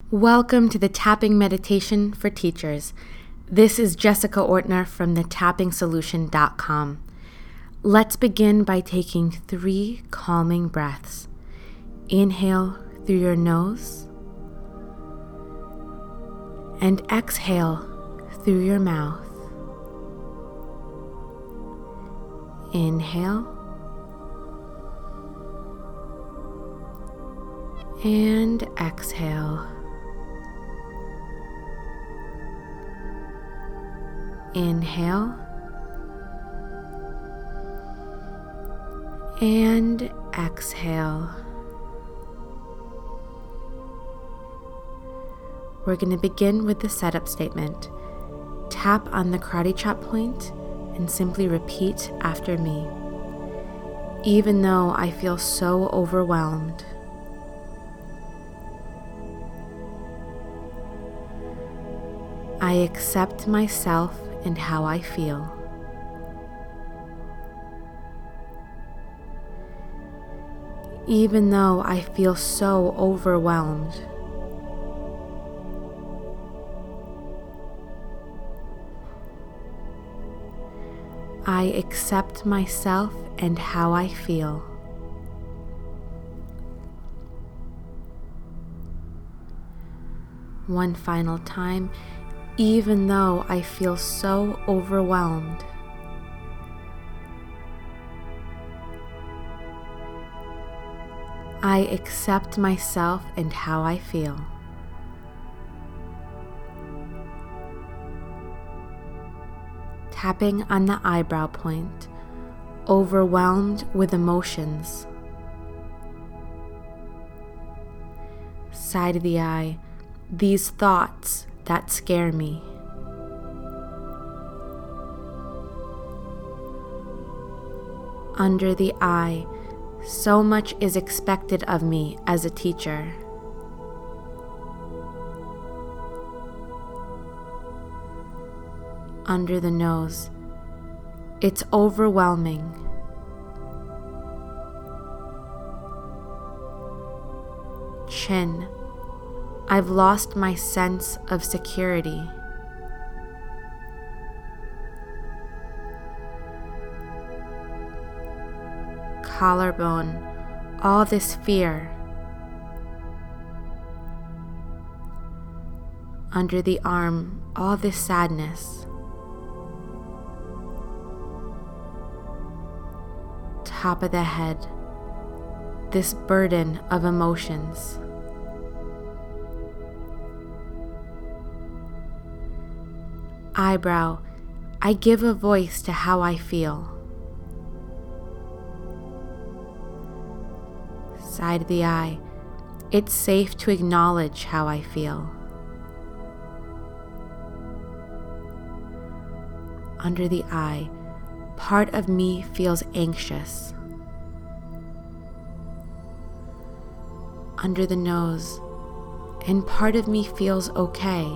Welcome to the Tapping Meditation for Teachers. This is Jessica Ortner from thetapping-solution.com. Let's begin by taking 3 calming breaths. Inhale through your nose and exhale through your mouth. Inhale and exhale. Inhale and exhale. We're going to begin with the setup statement. Tap on the karate chop point and simply repeat after me. Even though I feel so overwhelmed, I accept myself and how I feel. Even though I feel so overwhelmed, I accept myself and how I feel. One final time. Even though I feel so overwhelmed, I accept myself and how I feel. Tapping on the eyebrow point, overwhelmed with emotions. Side of the eye, these thoughts that scare me. Under the eye, so much is expected of me as a teacher. Under the nose, it's overwhelming. Chin, I've lost my sense of security. Collarbone, all this fear. Under the arm, all this sadness. Top of the head, this burden of emotions. Eyebrow, I give a voice to how I feel. Side of the eye, it's safe to acknowledge how I feel. Under the eye, part of me feels anxious. Under the nose, and part of me feels okay.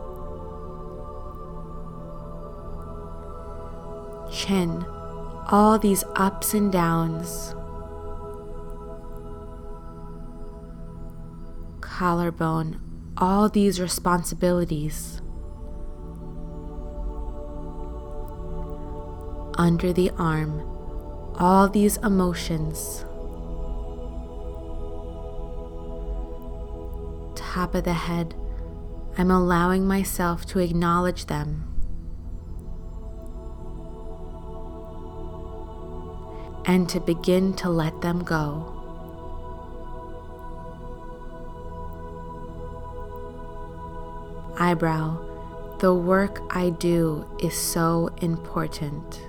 Chin, all these ups and downs. Collarbone, all these responsibilities. Under the arm, all these emotions. Top of the head, I'm allowing myself to acknowledge them. And to begin to let them go. Eyebrow, the work I do is so important.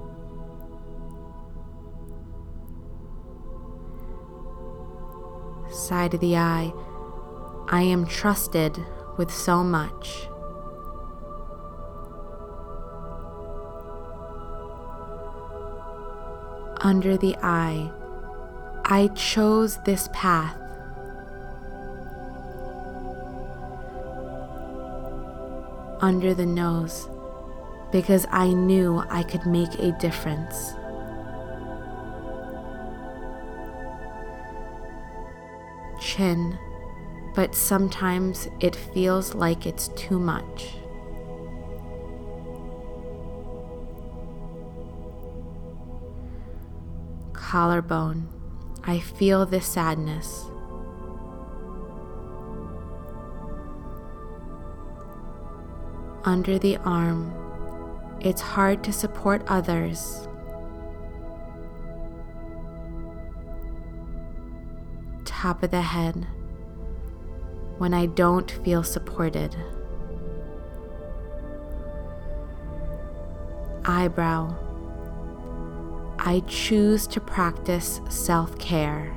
Side of the eye, I am trusted with so much. Under the eye, I chose this path. Under the nose, because I knew I could make a difference. Chin, but sometimes it feels like it's too much. Collarbone, I feel this sadness. Under the arm, it's hard to support others. Top of the head, when I don't feel supported. Eyebrow, I choose to practice self-care.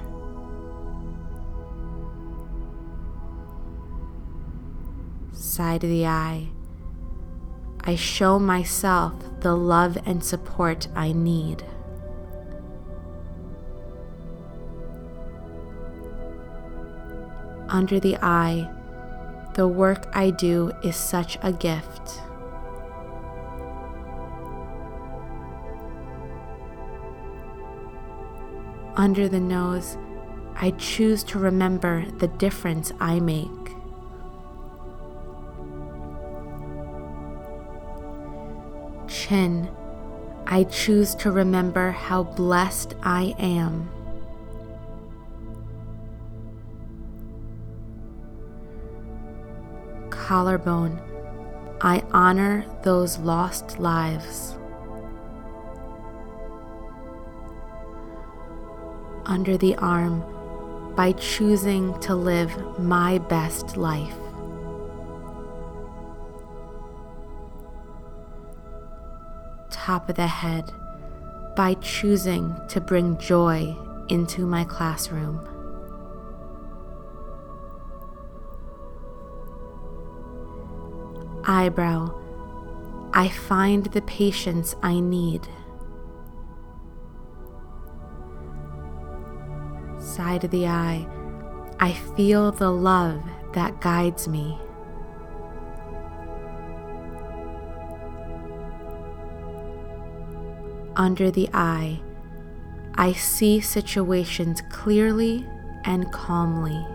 Side of the eye, I show myself the love and support I need. Under the eye, the work I do is such a gift. Under the nose, I choose to remember the difference I make. Chin, I choose to remember how blessed I am. Collarbone, I honor those lost lives. Under the arm, by choosing to live my best life. Top of the head, by choosing to bring joy into my classroom. Eyebrow, I find the patience I need. Side of the eye, I feel the love that guides me. Under the eye, I see situations clearly and calmly.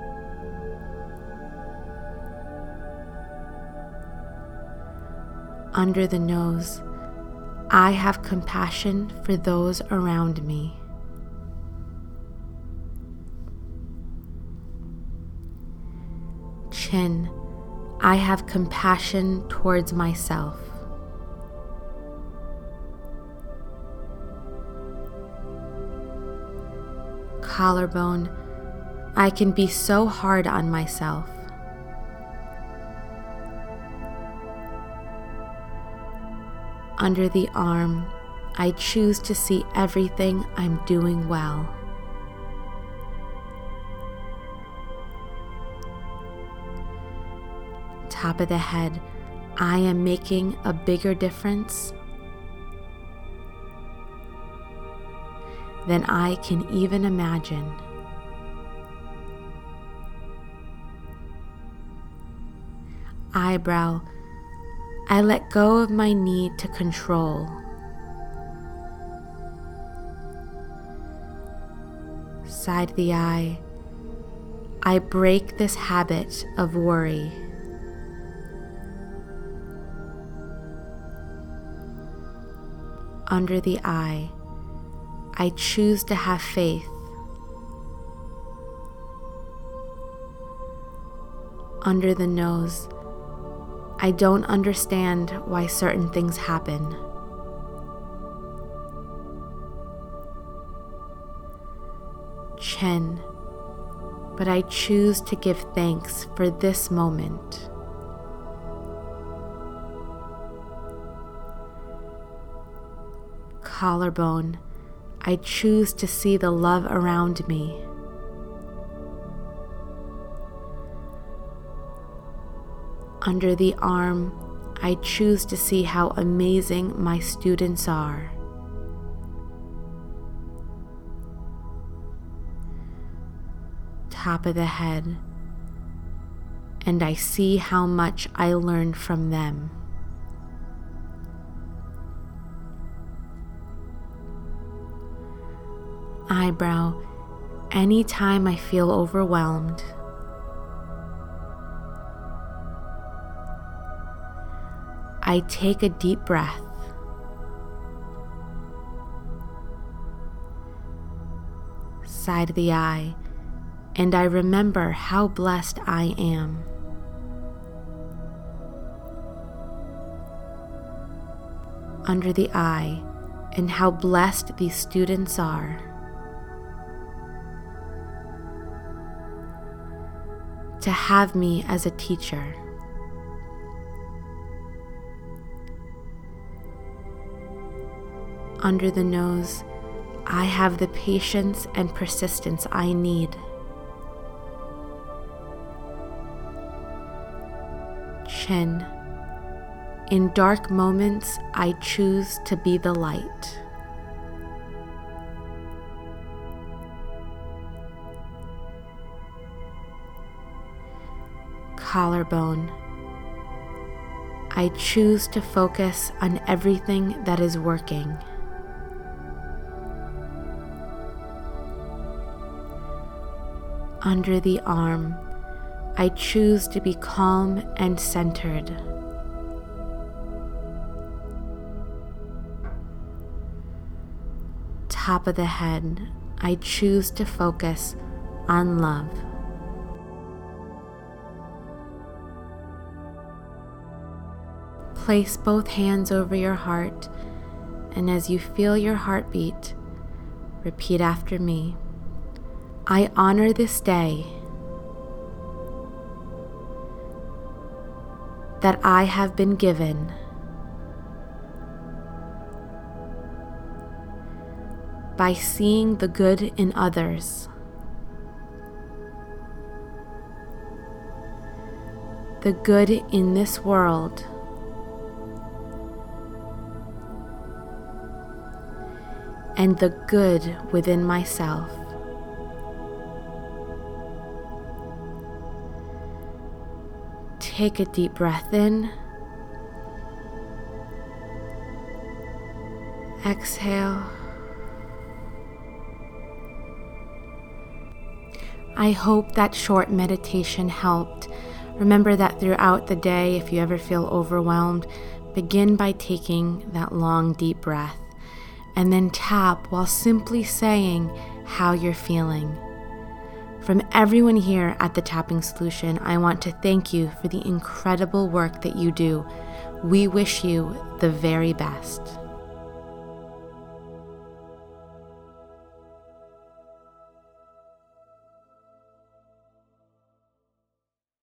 Under the nose, I have compassion for those around me. Chin, I have compassion towards myself. Collarbone, I can be so hard on myself. Under the arm, I choose to see everything I'm doing well. Top of the head, I am making a bigger difference than I can even imagine. Eyebrow, I let go of my need to control. Side of the eye, I break this habit of worry. Under the eye, I choose to have faith. Under the nose, I don't understand why certain things happen. Chin, but I choose to give thanks for this moment. Collarbone, I choose to see the love around me. Under the arm, I choose to see how amazing my students are. Top of the head, and I see how much I learn from them. Eyebrow, anytime I feel overwhelmed. I take a deep breath. Side of the eye, and I remember how blessed I am. Under the eye, and how blessed these students are. To have me as a teacher. Under the nose, I have the patience and persistence I need. Chin. In dark moments, I choose to be the light. Collarbone. I choose to focus on everything that is working. Under the arm, I choose to be calm and centered. Top of the head, I choose to focus on love. Place both hands over your heart, and as you feel your heartbeat, repeat after me. I honor this day that I have been given by seeing the good in others, the good in this world, and the good within myself. Take a deep breath in. Exhale. I hope that short meditation helped. Remember that throughout the day, if you ever feel overwhelmed, begin by taking that long, deep breath, and then tap while simply saying how you're feeling. From everyone here at the Tapping Solution, I want to thank you for the incredible work that you do. We wish you the very best.